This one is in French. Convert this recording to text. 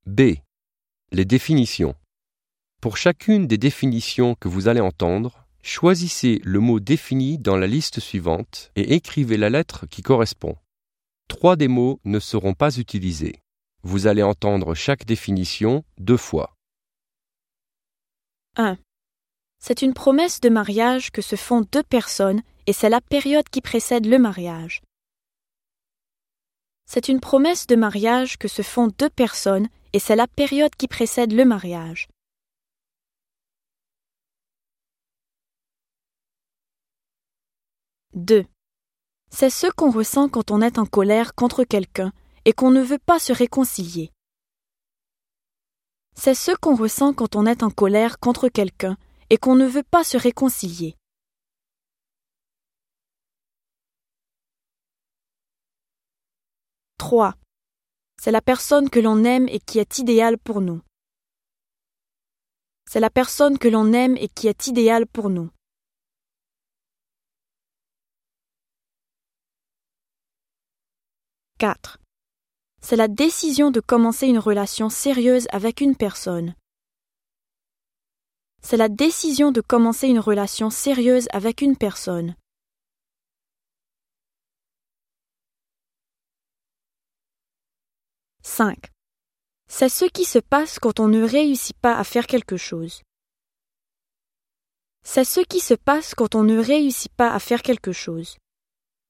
B. Les définitions. Pour chacune des définitions que vous allez entendre, choisissez le mot défini dans la liste suivante et écrivez la lettre qui correspond. 3 des mots ne seront pas utilisés. Vous allez entendre chaque définition 2 fois. 1. C'est une promesse de mariage que se font 2 personnes et c'est la période qui précède le mariage. C'est une promesse de mariage que se font 2 personnes et c'est la période qui précède le mariage. 2. C'est ce qu'on ressent quand on est en colère contre quelqu'un et qu'on ne veut pas se réconcilier. C'est ce qu'on ressent quand on est en colère contre quelqu'un et qu'on ne veut pas se réconcilier. 3. C'est la personne que l'on aime et qui est idéale pour nous. C'est la personne que l'on aime et qui est idéale pour nous. 4. C'est la décision de commencer une relation sérieuse avec une personne. C'est la décision de commencer une relation sérieuse avec une personne. 5. C'est ce qui se passe quand on ne réussit pas à faire quelque chose. C'est ce qui se passe quand on ne réussit pas à faire quelque chose.